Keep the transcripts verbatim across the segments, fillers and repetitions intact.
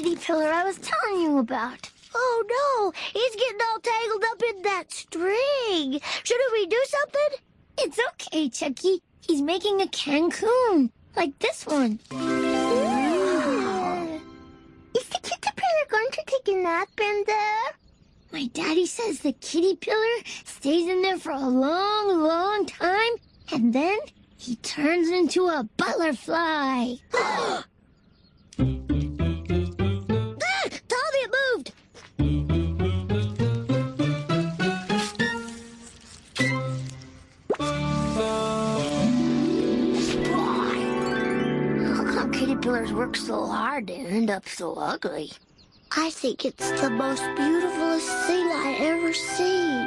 kitty pillar I was telling you about. Oh, no. He's getting all tangled up in that string. Shouldn't we do something? It's okay, Chucky. He's making a Cancun, like this one. Ooh. Is the kitty pillar going to take a nap in there? My daddy says the kitty pillar stays in there for a long, long time, and then he turns into a butterfly. Ah! Tommy, it moved! How come kitty pillars work so hard and end up so ugly? I think it's the most beautifulest thing I ever seen.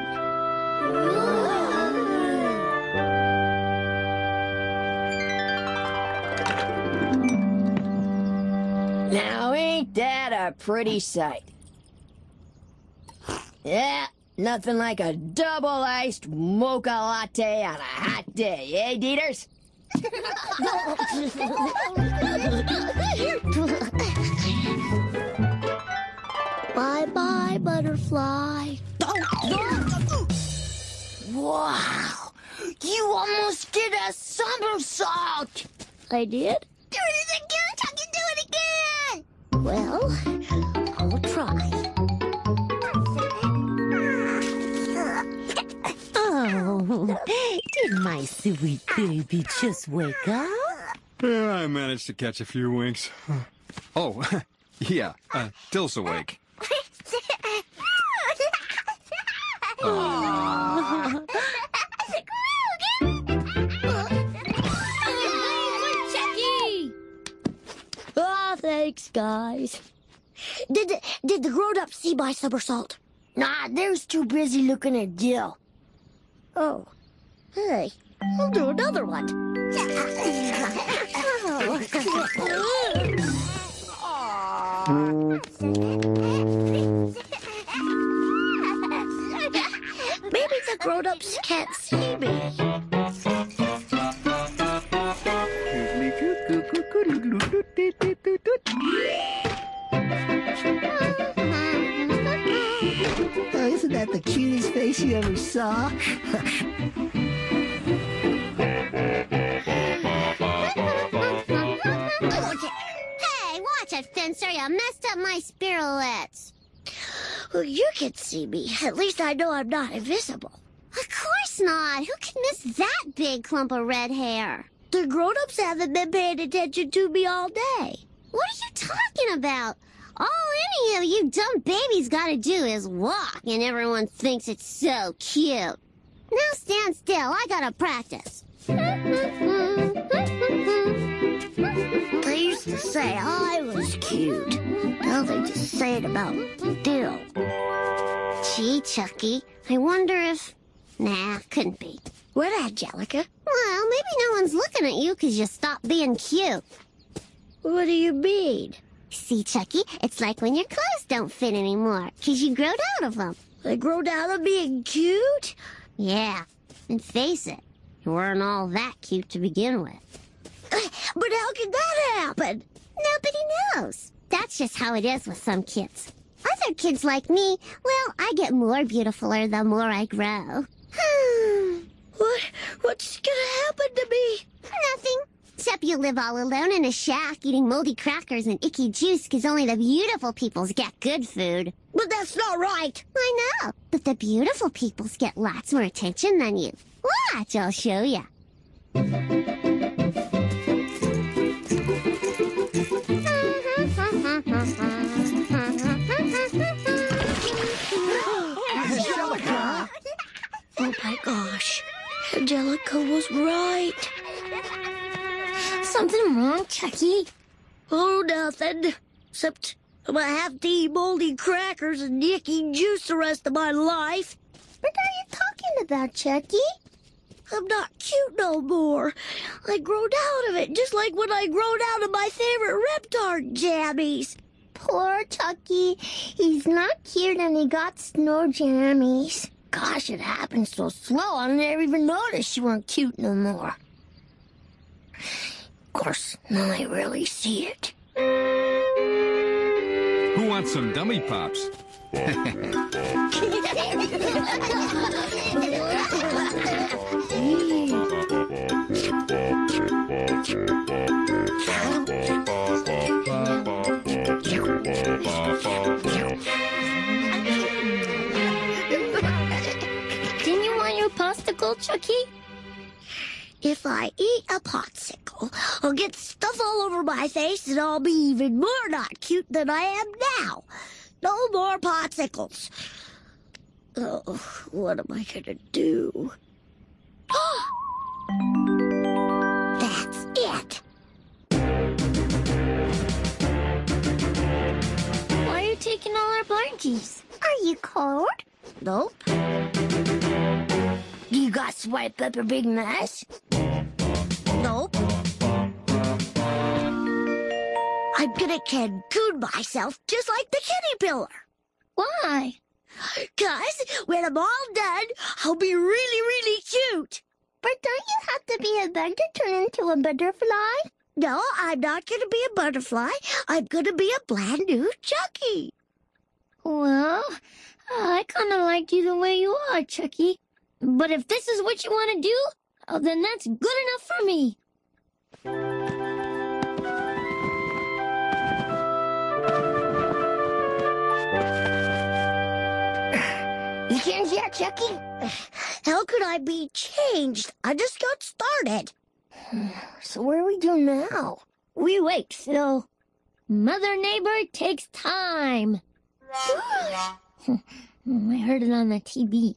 Now, ain't that a pretty sight? Yeah, nothing like a double-iced mocha latte on a hot day, eh, Dieters? Bye-bye, butterfly. Wow! You almost did a somersault! I did? Do it again, Chucky, do it again! Well, I'll try. Oh, did my sweet baby just wake up? Yeah, I managed to catch a few winks. Oh, yeah, uh, Dill's awake. Oh. Chucky! Ah, thanks, guys. Did the, did the grown-ups see my somersault? Nah, they're too busy looking at Jill. Oh. Hey, I'll do another one. Maybe the grown-ups can't see me. Oh, isn't that the cutest face you ever saw? Hey, watch it, Fencer. You messed up my spirulets. Well, you can see me. At least I know I'm not invisible. Of course not. Who can miss that big clump of red hair? The grown-ups haven't been paying attention to me all day. What are you talking about? All any of you dumb babies gotta do is walk, and everyone thinks it's so cute. Now stand still. I gotta practice. They used to say I was cute. Now they just say it about Dill. Gee, Chucky, I wonder if... Nah, couldn't be. Where'd Angelica? Well, maybe no one's looking at you because you stopped being cute. What do you mean? See, Chucky, it's like when your clothes don't fit anymore because you growed out of them. I growed out of being cute? Yeah, and face it, you weren't all that cute to begin with. But how can that happen? Nobody knows. That's just how it is with some kids. Other kids like me, well, I get more beautifuler the more I grow. What? What's gonna happen to me? Nothing. Except you live all alone in a shack eating moldy crackers and icky juice because only the beautiful peoples get good food. But that's not right. I know. But the beautiful peoples get lots more attention than you. Watch, I'll show you. Angelica! Oh my gosh. Angelica was right. Something wrong, Chucky? Oh, nothing. Except I'm gonna have to eat moldy crackers and icky juice the rest of my life. What are you talking about, Chucky? I'm not cute no more. I growed out of it, just like when I growed out of my favorite Reptar jammies. Poor Chucky. He's not cute and he got snow jammies. Gosh, it happened so slow I never even noticed you weren't cute no more. Of course, now I really see it. Who wants some dummy pops? Didn't you want your popsicle, Chucky? If I eat a popsicle, I'll get stuff all over my face and I'll be even more not cute than I am now. No more popsicles. Oh, what am I gonna do? That's it. Why are you taking all our blankies? Are you cold? Nope. You got swipe pepper big mess? Nope. I'm gonna Cancun myself just like the kitty pillar. Why? Cause when I'm all done, I'll be really, really cute. But don't you have to be a bug to turn into a butterfly? No, I'm not gonna be a butterfly. I'm gonna be a brand new Chucky. Well, I kind of like you the way you are, Chucky. But if this is what you want to do, oh, then that's good enough for me. You changed yet, Chucky? How could I be changed? I just got started. So what do we do now? We wait, Phil. Mother Neighbor takes time. I heard it on the T V.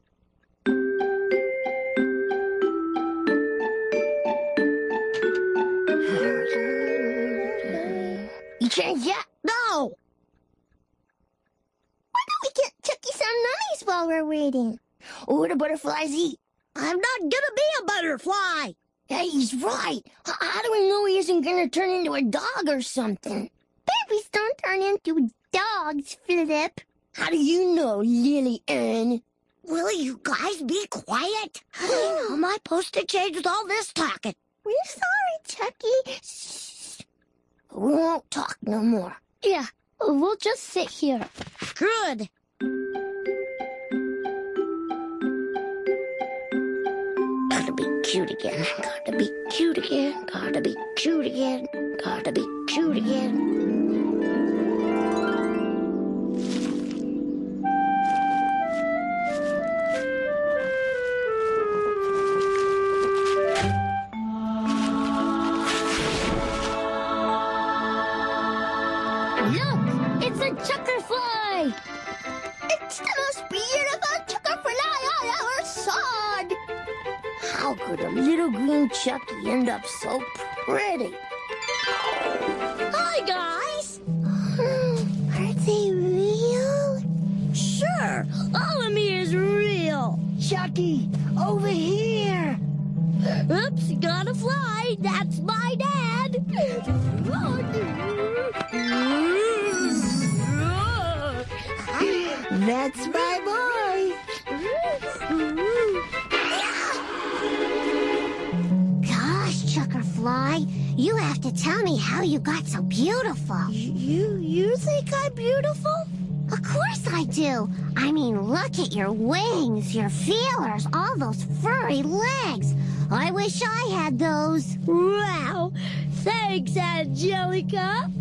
You changed yet? No! Why don't we get Chucky some nummies while we're waiting? Or what do butterflies eat? I'm not gonna be a butterfly. Yeah, he's right. H- How do we know he isn't gonna turn into a dog or something? Babies don't turn into dogs, Philip. How do you know, Lily Ann? Will you guys be quiet? How am I supposed to change with all this talking? We're sorry, Chucky. Shh. We won't talk no more. Yeah, we'll just sit here. Good. Gotta be cute again. Gotta be cute again. Gotta be cute again. Gotta be cute again. Look, it's a chuckerfly. It's the most beautiful chuckerfly I ever saw. How could a little green Chucky end up so pretty? Hi, guys. Are they real? Sure, all of me is real. Chucky, over here. Oops, gotta fly. That's my dad. That's my boy. Gosh, Chuckerfly, you have to tell me how you got so beautiful. You, you think I'm beautiful? Of course I do. I mean, look at your wings, your feelers, all those furry legs. I wish I had those. Wow. Thanks, Angelica.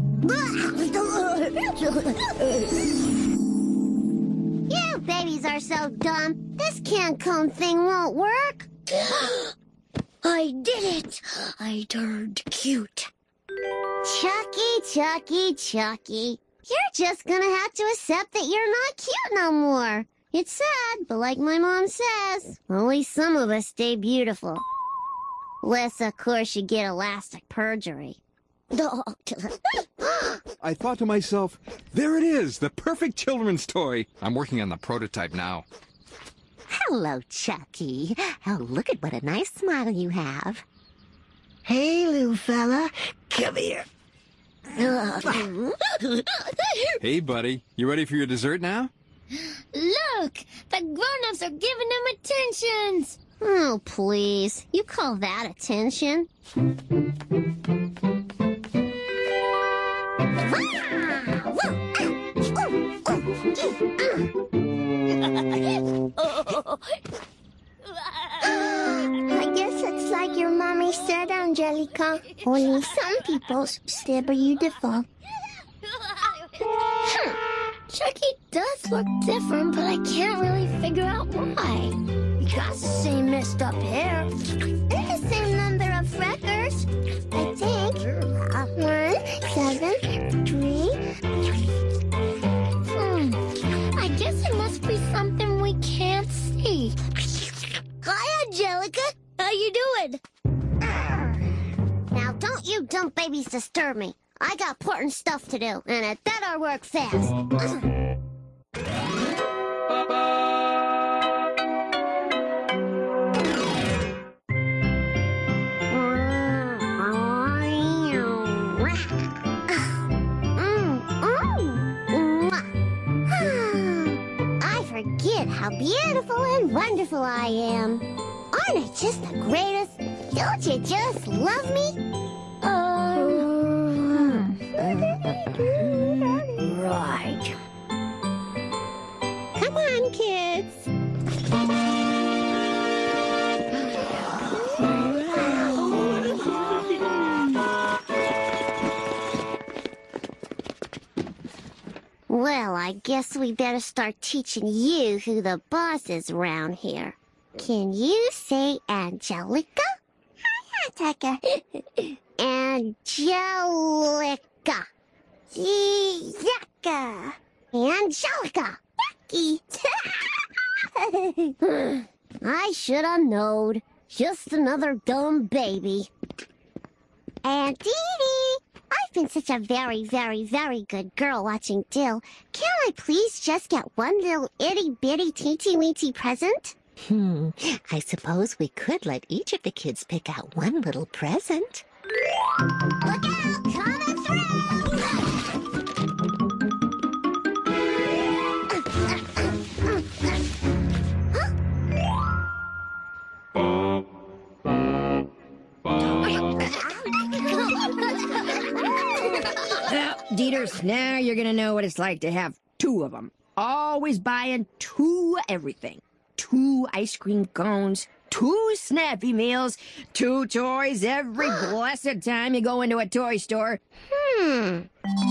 You babies are so dumb. This Cancun thing won't work. I did it. I turned cute. Chucky, Chucky, Chucky. You're just gonna have to accept that you're not cute no more. It's sad, but like my mom says, only some of us stay beautiful. Unless, of course, you get elastic perjury. I thought to myself, there it is, the perfect children's toy. I'm working on the prototype now. Hello, Chucky. Oh, look at what a nice smile you have. Hey, little fella. Come here. Hey, buddy, you ready for your dessert now? Look, the grown-ups are giving him attentions. Oh, please. You call that attention? I guess it's like your mommy said, Angelica. Only some people's still beautiful. Hmm. Chucky does look different, but I can't really figure out why. He got the same messed up hair. And the same number of freckles, I think. Uh, one, seven, three. Hmm. I guess it must be something we can't see. Hi, Angelica. How you doing? Now, don't you dumb babies disturb me. I got important stuff to do, and it better work fast. I forget how beautiful and wonderful I am. Aren't I just the greatest? Don't you just love me? Right. Come on, kids. Well, I guess we better start teaching you who the boss is around here. Can you say Angelica? Angelica. Angelica. Yaka. Angelica. Yucky. I should have knowed. Just another dumb baby. And Dee Dee, I've been such a very, very, very good girl watching Dill. Can I please just get one little itty-bitty teensy-weensy present? Hmm, I suppose we could let each of the kids pick out one little present. Look out! Coming through! Well, Dieters, now you're gonna know what it's like to have two of them. Always buying two everything. Two ice cream cones, two Snappy meals, two toys every blessed time you go into a toy store. Hmm.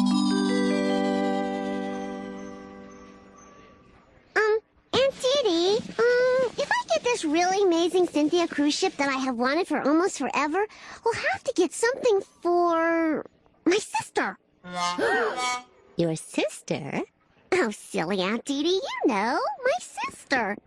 Um, Aunt Dee Dee, um, if I get this really amazing Cynthia cruise ship that I have wanted for almost forever, we'll have to get something for my sister. Your sister? Oh, silly Aunt Dee Dee, you know, my sister.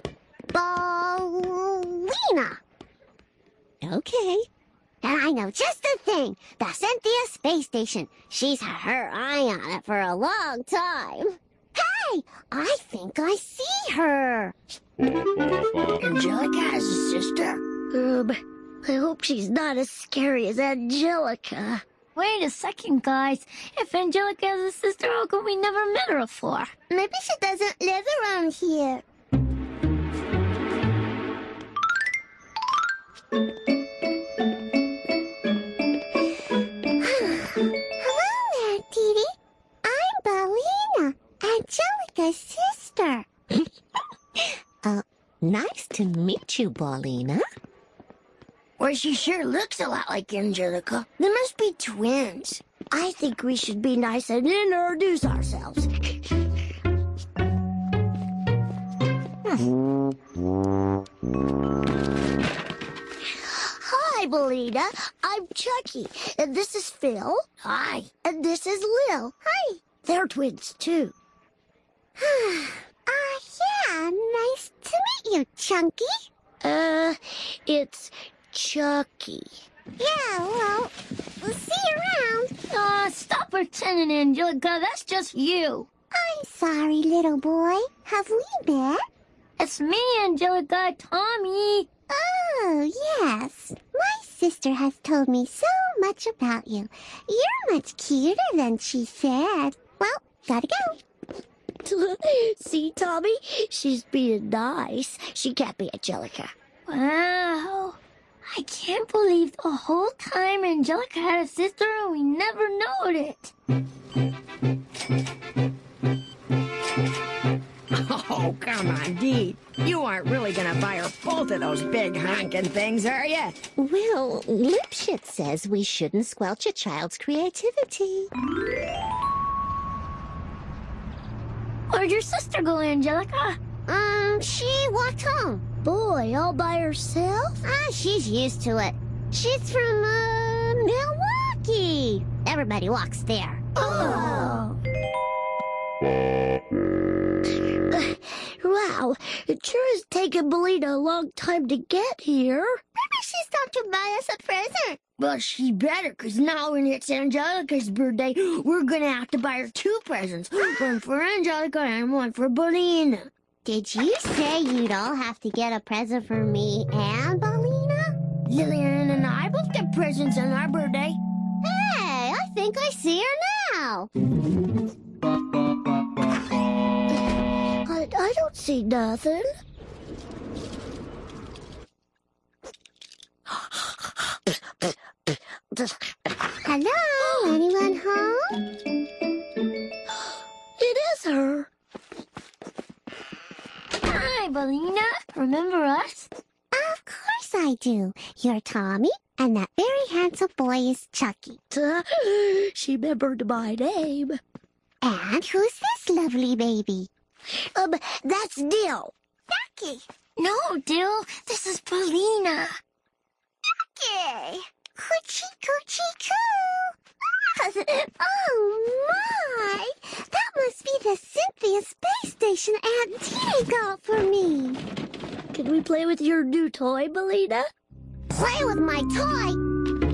Ballina. Okay. And I know just the thing, the Cynthia Space Station. She's had her eye on it for a long time. Hey, I think I see her. Angelica has a sister? Um, I hope she's not as scary as Angelica. Wait a second, guys. If Angelica has a sister, how come we never met her before? Maybe she doesn't live around here. Hello, Aunt Dee Dee. I'm Ballina, Angelica's sister. uh, nice to meet you, Ballina. Well, she sure looks a lot like Angelica. They must be twins. I think we should be nice and introduce ourselves. Hi, Ballina. I'm Chucky. And this is Phil. Hi. And this is Lil. Hi. They're twins, too. Ah, uh, yeah, nice to meet you, Chunky. Uh, it's Chucky. Yeah, well, we'll see you around. Aw, uh, stop pretending, Angelica. That's just you. I'm sorry, little boy. Have we met? It's me, Angelica, Tommy. Oh, yes. My sister has told me so much about you. You're much cuter than she said. Well, gotta go. See, Tommy? She's being nice. She can't be Angelica. Wow. I can't believe the whole time Angelica had a sister and we never noticed it. Oh, come on, Dee. You aren't really gonna buy her both of those big honking things, are you? Well, Lipschitz says we shouldn't squelch a child's creativity. Where'd your sister go, Angelica? Um, she walked home. Boy, all by herself? Ah, she's used to it. She's from, uh, Milwaukee. Everybody walks there. Oh. Wow, it sure has taken Belina a long time to get here. Maybe she stopped to buy us a present. Well, she better, because now when it's Angelica's birthday, we're going to have to buy her two presents. One for Angelica and one for Belina. Did you say you'd all have to get a present for me and Belina? Lillian and I both get presents on our birthday. Hey, I think I see her now. I, I don't see nothing. Hello, anyone home? It is her. Hi, Belina. Remember us? Of course I do. You're Tommy, and that very handsome boy is Chucky. She remembered my name. And who's this lovely baby? Um, that's Dill. Chucky. No, Dill. This is Belina. Chucky. Coochie coochie coo. Oh, my. That must be the Cynthia Space Station Aunt Tina got for me. Can we play with your new toy, Belina? Play with my toy?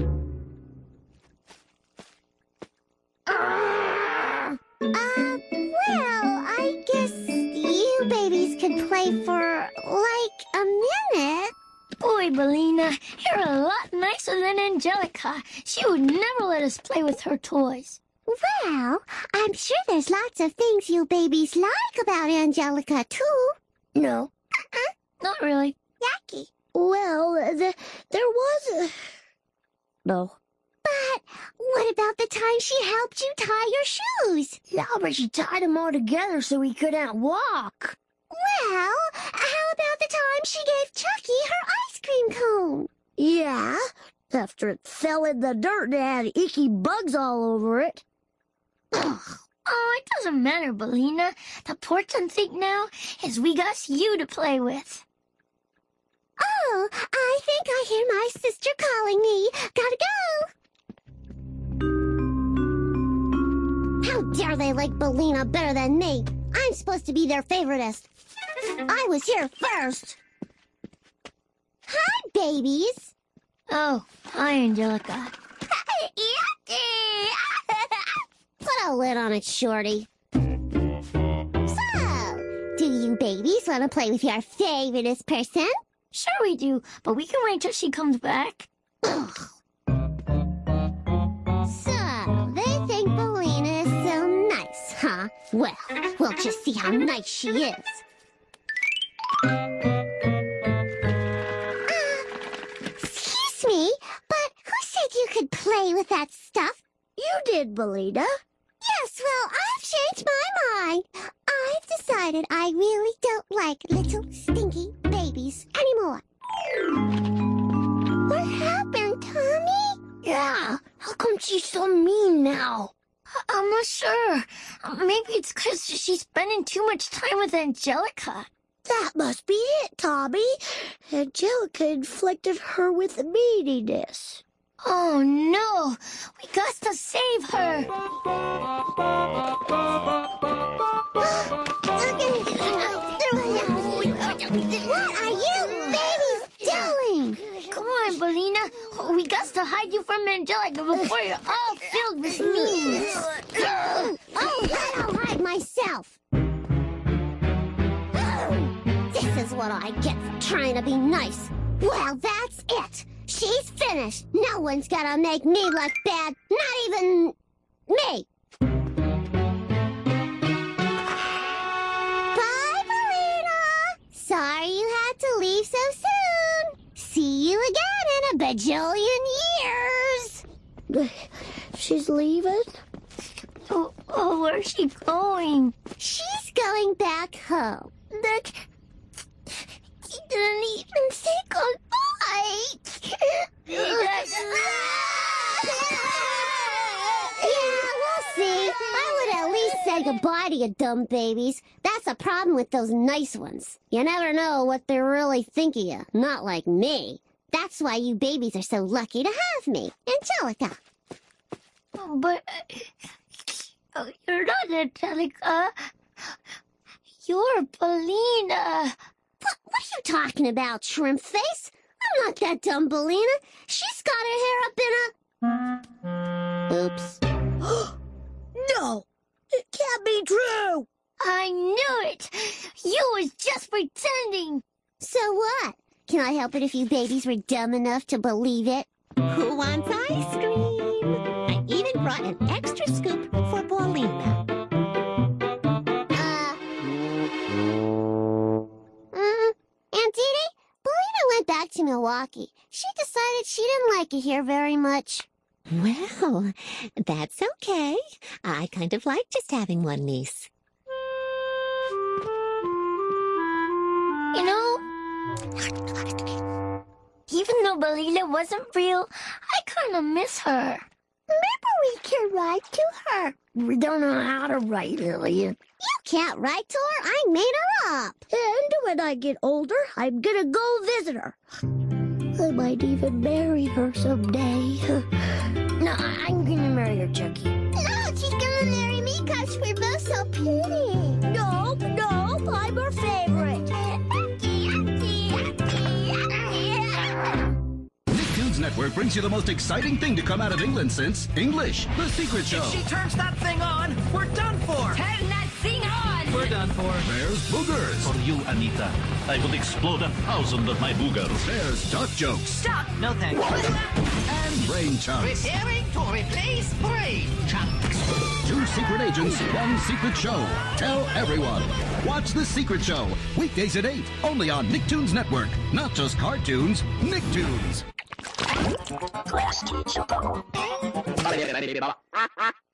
Uh, well, I guess you babies can play for, like, a minute. Boy, Belina, you're a lot nicer than Angelica. She would never let us play with her toys. Well, I'm sure there's lots of things you babies like about Angelica, too. No. Uh-uh. Not really. Yucky. Well, the, there was a... No. But what about the time she helped you tie your shoes? Yeah, but she tied them all together so we couldn't walk. Well, how about the time she gave Chucky her ice cream cone? Yeah, after it fell in the dirt and had icky bugs all over it. Ugh. Oh, it doesn't matter, Belina. The important thing now is we got you to play with. Oh, I think I hear my sister calling me. Gotta go. How dare they like Belina better than me? I'm supposed to be their favoritist. I was here first. Hi, babies. Oh, hi, Angelica. Yucky! Put a lid on it, Shorty. So, do you babies want to play with your favoriteest person? Sure we do, but we can wait till she comes back. Ugh. So, they think Belina is so nice, huh? Well, we'll just see how nice she is. Uh, excuse me, but who said you could play with that stuff? You did, Belina. Yes, well, I've changed my mind. I've decided I really don't like little stinky babies anymore. What happened, Tommy? Yeah, how come she's so mean now? I- I'm not sure. Maybe it's because she's spending too much time with Angelica. That must be it, Tommy. Angelica inflicted her with meaniness. Oh, no. We got to save her. What are you babies doing? Come on, Belina. We got to hide you from Angelica before you're all filled with meanness. Oh, then I'll hide myself. This is what I get for trying to be nice. Well, that's it. She's finished. No one's gonna make me look bad. Not even me. Bye, Belina. Sorry you had to leave so soon. See you again in a bajillion years. She's leaving? Oh, oh, where's she going? She's going back home. that he didn't even say goodbye. Yeah, we'll see. I would at least say goodbye to you dumb babies. That's the problem with those nice ones. You never know what they're really thinking of. Not like me. That's why you babies are so lucky to have me. Angelica. But uh, you're not Angelica. You're Billina. What, what are you talking about, shrimp face? I'm not that dumb, Billina. She's got her hair up in a... Oops. No, it can't be true. I knew it. You was just pretending. So what? Can I help it if you babies were dumb enough to believe it? Who wants ice cream? I even brought an extra scoop for Paulina. Uh... Uh, Aunt Dee, Billina went back to Milwaukee. She decided she didn't like it here very much. Well, that's okay. I kind of like just having one niece. You know, even though Billina wasn't real, I kind of miss her. Maybe we can write to her. We don't know how to write, Lillian. You can't write to her. I made her up. And when I get older, I'm gonna go visit her. I might even marry her someday. No, I'm gonna marry her, Chucky. No, she's gonna marry me because we're both so pretty. No, no, I'm her favorite. Nicktoons Network brings you the most exciting thing to come out of England since English, The Secret Show. If she turns that thing on, we're done for. Turn that thing on! We're done for. There's boogers. For you, Anita, I will explode a thousand of my boogers. There's duck jokes. Stop. No thanks. And brain chunks. Preparing to replace brain chunks. Two secret agents, one secret show. Tell everyone. Watch The Secret Show. Weekdays at eight. Only on Nicktoons Network. Not just cartoons. Nicktoons.